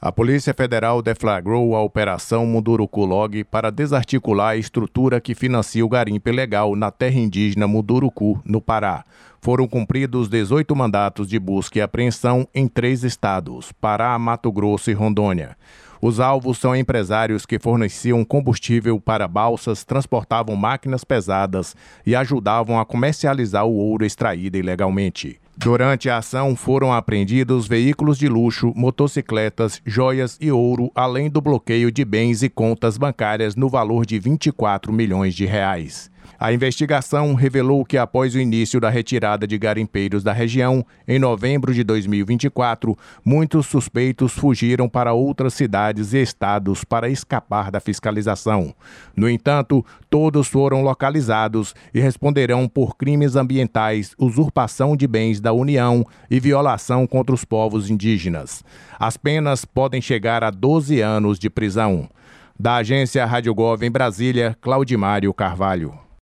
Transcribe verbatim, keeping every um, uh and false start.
A Polícia Federal deflagrou a Operação Munduruku-Log para desarticular a estrutura que financia o garimpo ilegal na terra indígena Munduruku, no Pará. Foram cumpridos dezoito mandatos de busca e apreensão em três estados, Pará, Mato Grosso e Rondônia. Os alvos são empresários que forneciam combustível para balsas, transportavam máquinas pesadas e ajudavam a comercializar o ouro extraído ilegalmente. Durante a ação foram apreendidos veículos de luxo, motocicletas, joias e ouro, além do bloqueio de bens e contas bancárias no valor de vinte e quatro milhões de reais. A investigação revelou que após o início da retirada de garimpeiros da região, em novembro de dois mil e vinte e quatro, muitos suspeitos fugiram para outras cidades e estados para escapar da fiscalização. No entanto, todos foram localizados e responderão por crimes ambientais, usurpação de bens da União e violação contra os povos indígenas. As penas podem chegar a doze anos de prisão. Da agência Rádio Gov em Brasília, Claudimário Carvalho.